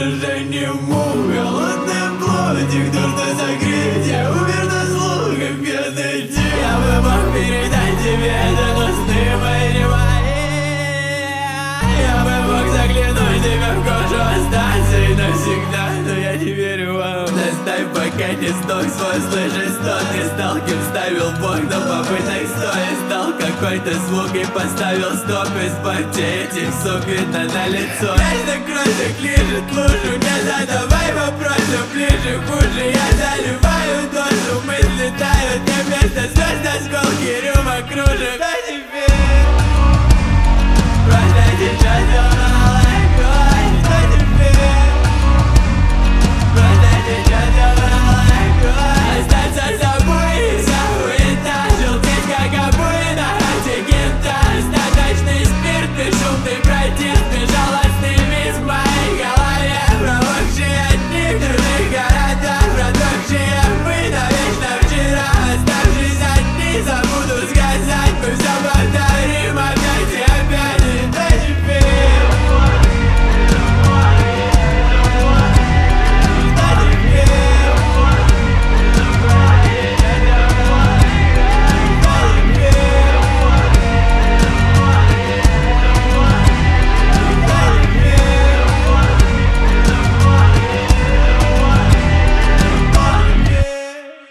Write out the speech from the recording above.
уже не мог. Холодный плотик, дурно закрыть, я умер на слугах бедный тип. Я бы мог передать тебе это, но сны мои не мои. Я бы мог заглянуть тебе в кожу, остаться и навсегда, но я не верю вам. Доставь, пока не сдох свой, слышишь, что ты стал, кем ставил Бог, но попытай стой. Стал какой-то звук и поставил стоп. Избавьте этих сук, видно на лицо. Каждый кровь лежит лужу, не задавай вопросы, ближе хуже. Я заливаю душу, мысли тают, не вместо звезд, осколки рюмок кружек. А теперь просто сейчас